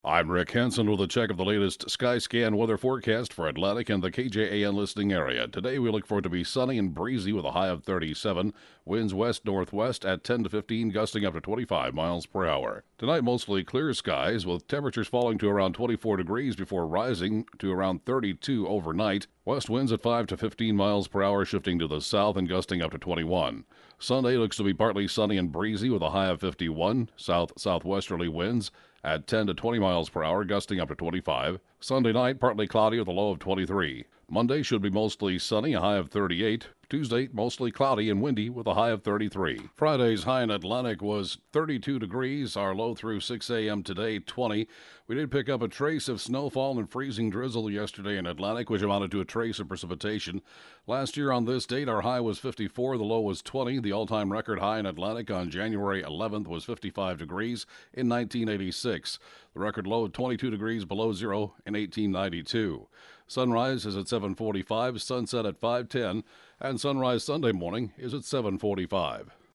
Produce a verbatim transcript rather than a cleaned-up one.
I'm Rick Hansen with a check of the latest Skyscan weather forecast for Atlantic and the K J A N listening area. Today we look for it to be sunny and breezy with a high of thirty-seven. Winds west-northwest at ten to fifteen, gusting up to twenty-five miles per hour. Tonight mostly clear skies with temperatures falling to around twenty-four degrees before rising to around thirty-two overnight. West winds at five to fifteen miles per hour, shifting to the south and gusting up to twenty-one. Sunday looks to be partly sunny and breezy with a high of fifty-one. South-southwesterly winds at ten to twenty miles per hour, gusting up to twenty-five. Sunday night, partly cloudy with a low of twenty-three. Monday should be mostly sunny, a high of thirty-eight. Tuesday, mostly cloudy and windy with a high of thirty-three. Friday's high in Atlantic was thirty-two degrees. Our low through six a.m. today, twenty. We did pick up a trace of snowfall and freezing drizzle yesterday in Atlantic, which amounted to a trace of precipitation. Last year on this date, our high was fifty-four, the low was twenty. The all-time record high in Atlantic on January eleventh was fifty-five degrees in nineteen eighty-six. The record low of twenty-two degrees below zero in eighteen ninety-two. Sunrise is at seven forty-five, sunset at five ten, and sunrise Sunday morning is at seven forty-five.